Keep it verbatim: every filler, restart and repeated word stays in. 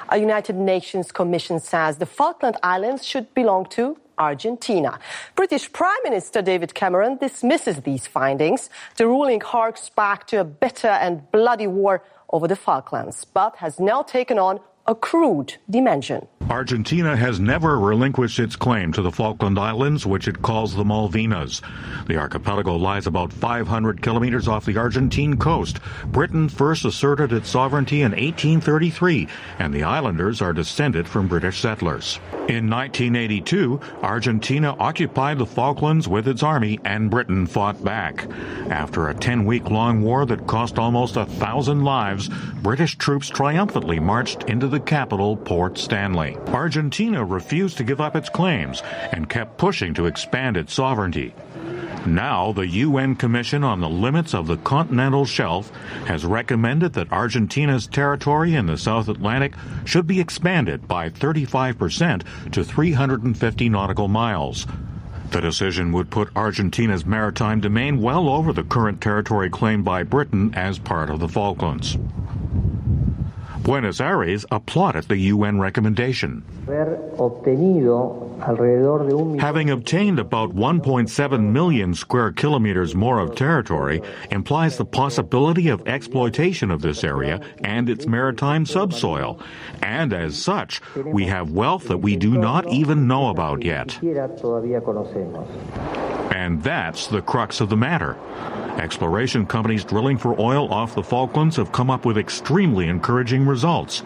A United Nations commission says the Falkland Islands should belong to Argentina. British Prime Minister David Cameron dismisses these findings. The ruling harks back to a bitter and bloody war over the Falklands, but has now taken on a crude dimension. Argentina has never relinquished its claim to the Falkland Islands, which it calls the Malvinas. The archipelago lies about five hundred kilometers off the Argentine coast. Britain first asserted its sovereignty in eighteen thirty-three, and the islanders are descended from British settlers. In nineteen eighty-two, Argentina occupied the Falklands with its army, and Britain fought back. After a ten-week-long war that cost almost a thousand lives, British troops triumphantly marched into the capital, Port Stanley. Argentina refused to give up its claims and kept pushing to expand its sovereignty. Now, the U N Commission on the Limits of the Continental Shelf has recommended that Argentina's territory in the South Atlantic should be expanded by thirty-five percent to three hundred fifty nautical miles. The decision would put Argentina's maritime domain well over the current territory claimed by Britain as part of the Falklands. Buenos Aires applauded the U N recommendation. Having obtained about one point seven million square kilometers more of territory implies the possibility of exploitation of this area and its maritime subsoil. And as such, we have wealth that we do not even know about yet. And that's the crux of the matter. Exploration companies drilling for oil off the Falklands have come up with extremely encouraging results.